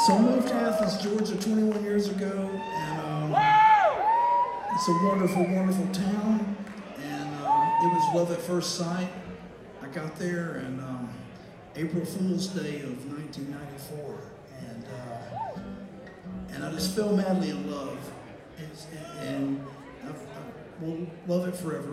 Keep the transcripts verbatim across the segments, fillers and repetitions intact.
So I moved to Athens, Georgia twenty-one years ago, and um, it's a wonderful, wonderful town, and um, it was love at first sight. I got there on um, April Fool's Day of nineteen ninety-four, and uh, and I just fell madly in love, it's, and I, I will love it forever.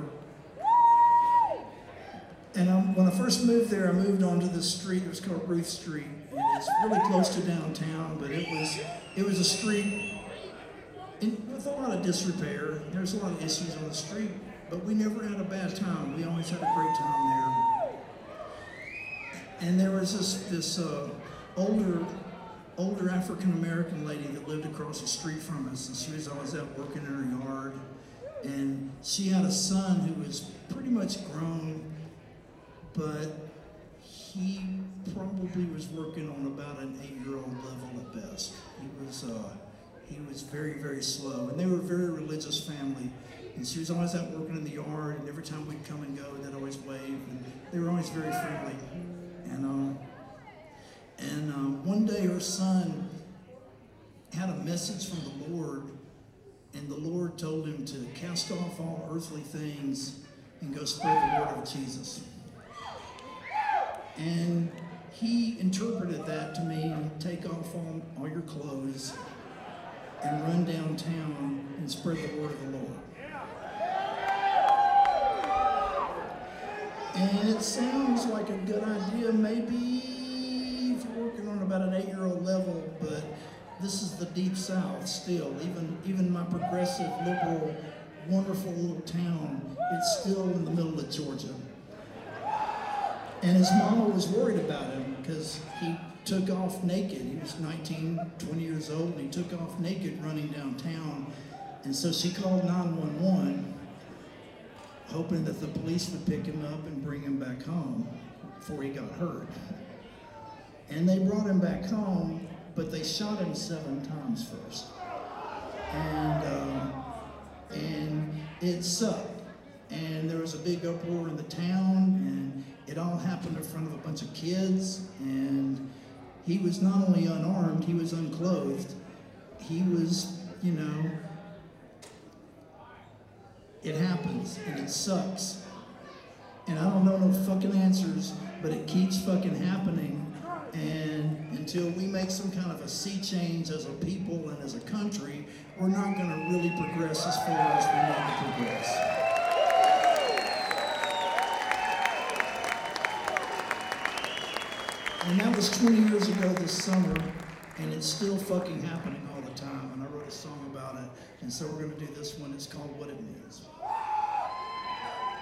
And um, when I first moved there, I moved onto this street. It was called Ruth Street, and it's really close to downtown. But it was it was a street in, with a lot of disrepair. There's a lot of issues on the street, but we never had a bad time. We always had a great time there. And there was this this uh, older older African American lady that lived across the street from us, and she was always out working in her yard. And she had a son who was pretty much grown, but he probably was working on about an eight-year-old level at best. He was uh, he was very, very slow, and they were a very religious family. And she was always out working in the yard, and every time we'd come and go, they'd always wave, and they were always very friendly. And um, and uh, one day her son had a message from the Lord, and the Lord told him to cast off all earthly things and go spread the word of Jesus. And he interpreted that to mean take off all, all your clothes and run downtown and spread the word of the Lord. And it sounds like a good idea, maybe if you're working on about an eight-year-old level, but this is the deep South still. Even, even my progressive, liberal, wonderful little town, it's still in the middle of Georgia. And his mama was worried about him because he took off naked. He was nineteen, twenty years old, and he took off naked running downtown. And so she called nine one one, hoping that the police would pick him up and bring him back home before he got hurt. And they brought him back home, but they shot him seven times first. And, um, and it sucked. And there was a big uproar in the town, and it all happened in front of a bunch of kids, and he was not only unarmed, he was unclothed. He was, you know, it happens, and it sucks. And I don't know no fucking answers, but it keeps fucking happening. And until we make some kind of a sea change as a people and as a country, we're not gonna really progress as far as we need to progress. And that was twenty years ago this summer, and it's still fucking happening all the time. And I wrote a song about it, and so we're gonna do this one. It's called What It Means.